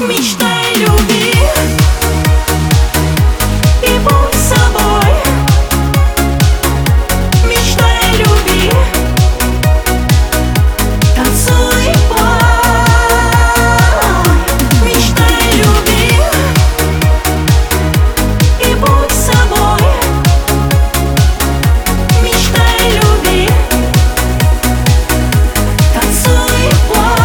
Мечтай, люби и будь собой. Мечтай, люби, танцуй и пой. Мечтай, люби и будь собой. Мечтай, люби, танцуй и пой.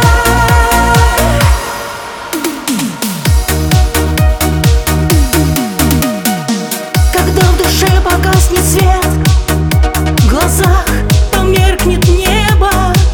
Когда в душе погаснет свет, в глазах померкнет небо,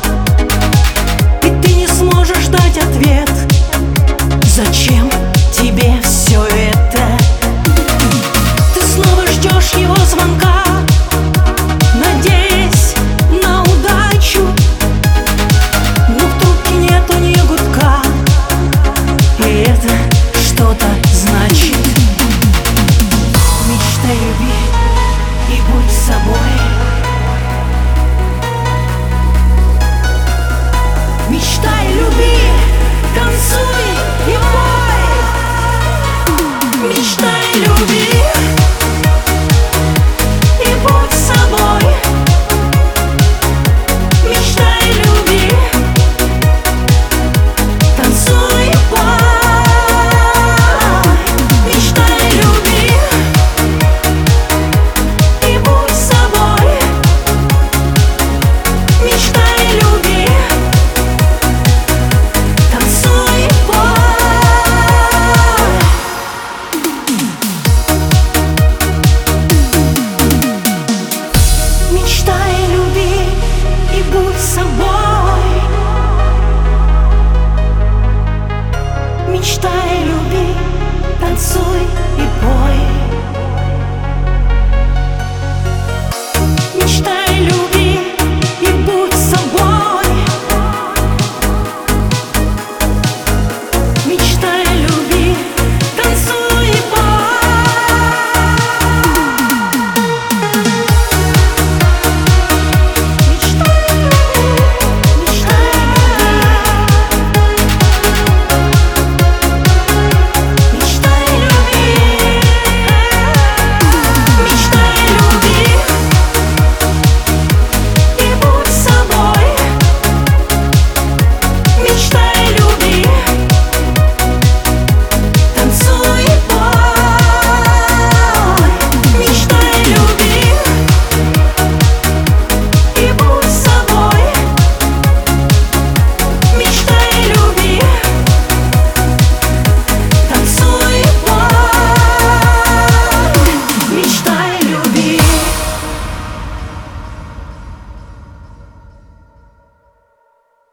и ты не сможешь дать ответ. Зачем тебе все это? Ты снова ждешь его звонка, надеясь на удачу, но в трубке нету ни гудка, и это что-то значит. Мечтай, люби и будь собой. Мечтай, люби, танцуй и пой. Мечтай, люби и будь собой. Мечтай, люби, танцуй и пой. Мечтай, люби и будь собой. Мечтай, люби, танцуй и пой. Мечтай, люби и будь собой. Мечтай, люби, танцуй и пой.